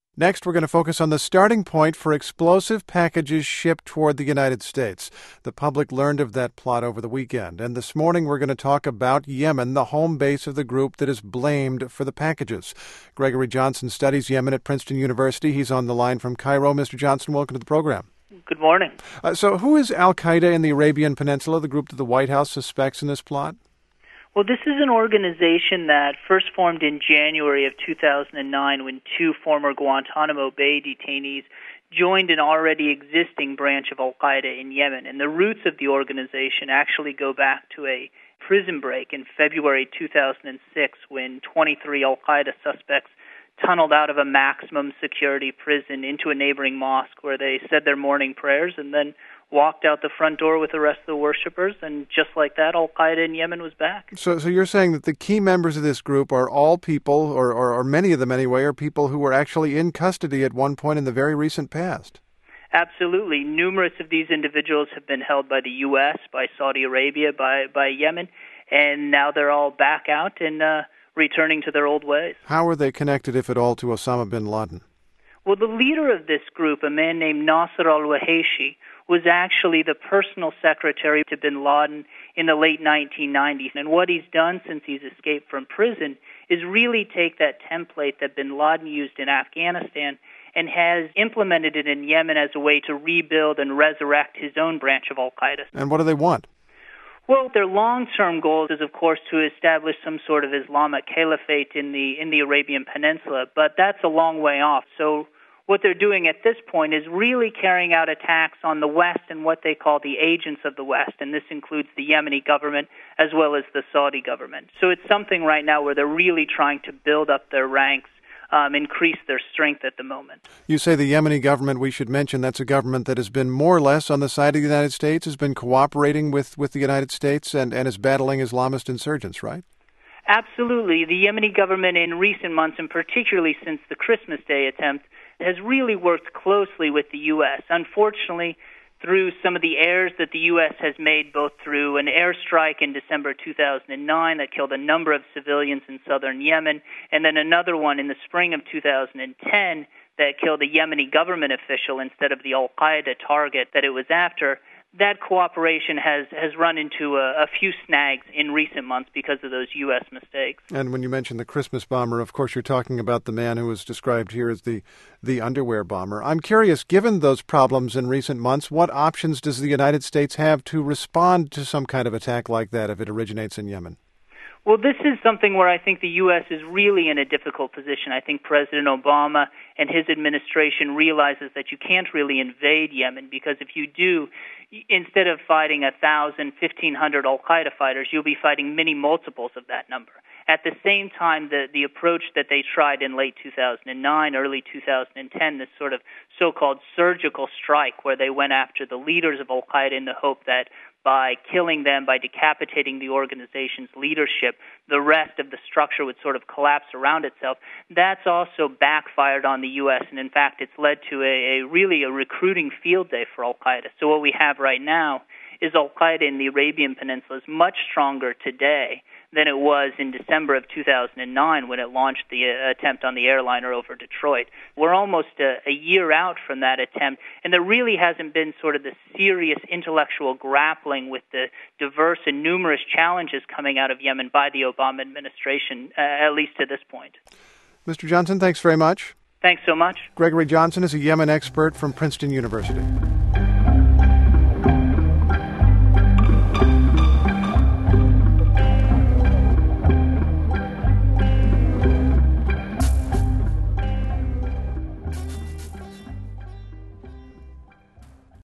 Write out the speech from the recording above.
Next, we're going to focus on the starting point for explosive packages shipped toward the United States. The public learned of that plot over the weekend. And this morning, we're going to talk about Yemen, the home base of the group that is blamed for the packages. Gregory Johnson studies Yemen at Princeton University. He's on the line from Cairo. Mr. Johnson, welcome to the program. Good morning. So who is al-Qaeda in the Arabian Peninsula, the group that the White House suspects in this plot? Well, this is an organization that first formed in January of 2009 when two former Guantanamo Bay detainees joined an already existing branch of al-Qaeda in Yemen. And the roots of the organization actually go back to a prison break in February 2006 when 23 al-Qaeda suspects tunneled out of a maximum security prison into a neighboring mosque where they said their morning prayers and then walked out the front door with the rest of the worshippers, and just like that, al-Qaeda in Yemen was back. So you're saying that the key members of this group are all people, or many of them anyway, are people who were actually in custody at one point in the very recent past? Absolutely. Numerous of these individuals have been held by the U.S., by Saudi Arabia, by Yemen, and now they're all back out and returning to their old ways. How are they connected, if at all, to Osama bin Laden? Well, the leader of this group, a man named Nasser al-Waheshi, was actually the personal secretary to bin Laden in the late 1990s. And what he's done since he's escaped from prison is really take that template that bin Laden used in Afghanistan and has implemented it in Yemen as a way to rebuild and resurrect his own branch of al-Qaeda. And what do they want? Well, their long-term goal is, of course, to establish some sort of Islamic caliphate in the Arabian Peninsula, but that's a long way off. So what they're doing at this point is really carrying out attacks on the West and what they call the agents of the West, and this includes the Yemeni government as well as the Saudi government. So it's something right now where they're really trying to build up their ranks, increase their strength at the moment. You say the Yemeni government, we should mention that's a government that has been more or less on the side of the United States, has been cooperating with the United States and is battling Islamist insurgents, right? Absolutely. The Yemeni government in recent months, and particularly since the Christmas Day attempt, has really worked closely with the U.S. Unfortunately, through some of the errors that the U.S. has made, both through an airstrike in December 2009 that killed a number of civilians in southern Yemen, and then another one in the spring of 2010 that killed a Yemeni government official instead of the al-Qaeda target that it was after, that cooperation has run into a few snags in recent months because of those U.S. mistakes. And when you mention the Christmas bomber, of course, you're talking about the man who was described here as the underwear bomber. I'm curious, given those problems in recent months, what options does the United States have to respond to some kind of attack like that if it originates in Yemen? Well, this is something where I think the U.S. is really in a difficult position. I think President Obama and his administration realizes that you can't really invade Yemen because if you do, instead of fighting 1,000, 1,500 al-Qaeda fighters, you'll be fighting many multiples of that number. At the same time, the approach that they tried in late 2009, early 2010, this sort of so-called surgical strike where they went after the leaders of al-Qaeda in the hope that by killing them, by decapitating the organization's leadership, the rest of the structure would sort of collapse around itself. That's also backfired on the U.S., and in fact, it's led to a recruiting field day for al-Qaeda. So what we have right now is al-Qaeda in the Arabian Peninsula is much stronger today than it was in December of 2009 when it launched the attempt on the airliner over Detroit. We're almost a year out from that attempt, and there really hasn't been sort of the serious intellectual grappling with the diverse and numerous challenges coming out of Yemen by the Obama administration, at least to this point. Mr. Johnson, thanks very much. Thanks so much. Gregory Johnson is a Yemen expert from Princeton University.